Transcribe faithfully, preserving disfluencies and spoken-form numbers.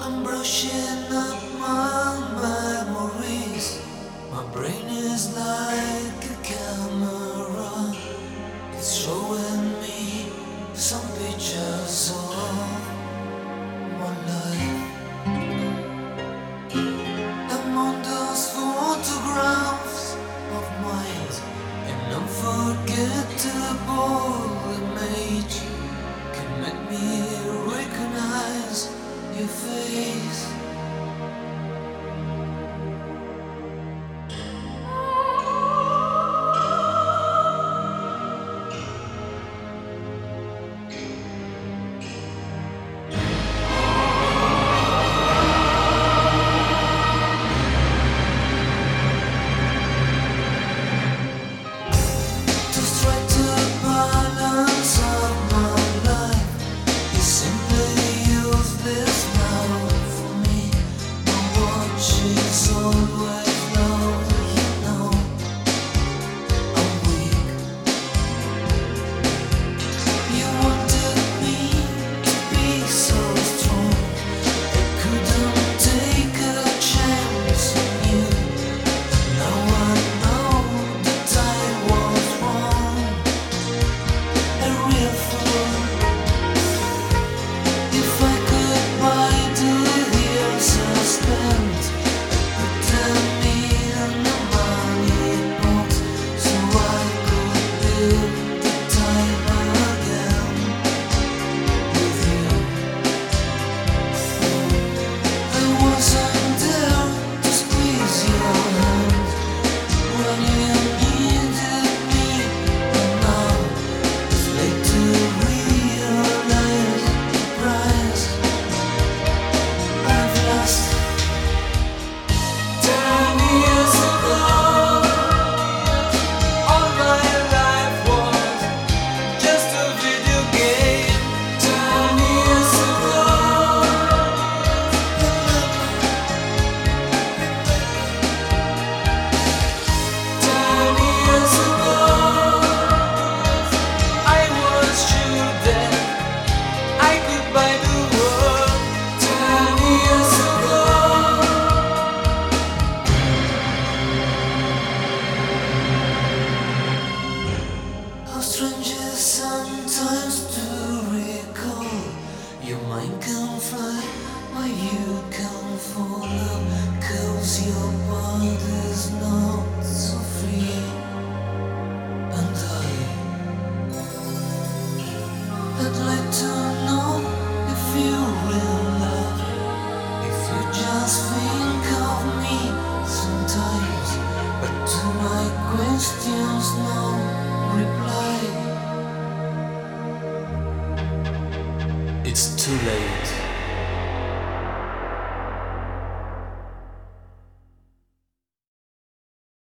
I'm brushing up my memories. My brain is like a camera. It's showing me some pictures of my life. I'm on those photographs of mine, an unforgettable image can make me recognize your face. To strike the balance of my life is simply useless now for me. My watch is always low, you know. I'm weak. You wanted me to be so strong. I couldn't take a chance on you. Now I know that I was wrong. A real fool. If I could buy the years I spent, I'd put them in a money box so I could build the time again with you. I wasn't there to squeeze your hand when you needed me, but now it's late to realize the price I've lost. Ten years ago, all my life was just a video game. Ten years ago, ten years ago, I was sure that I could buy the world. Ten years ago. How strange it is sometimes to recall. Your mind can fly while you can follow, 'cause your body's not so free. And I, I'd like to know if you will love, if you just think of me sometimes, but to my questions no reply. It's too late.